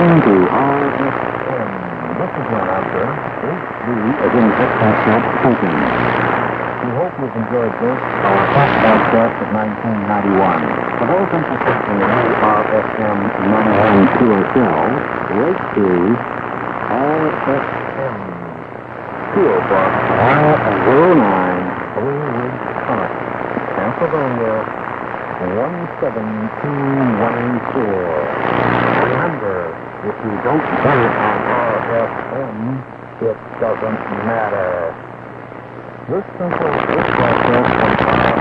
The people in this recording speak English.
listening to RFM. This is your announcer, H.D. as in Texas speaking. We hope you've enjoyed this, our top broadcast of 1991. For those interested in the new RFM 912 show, write to RFM, P.O. Box 093 Park, Pennsylvania 17214. Remember, if you don't get it on RFM, it doesn't matter. This concludes this broadcast from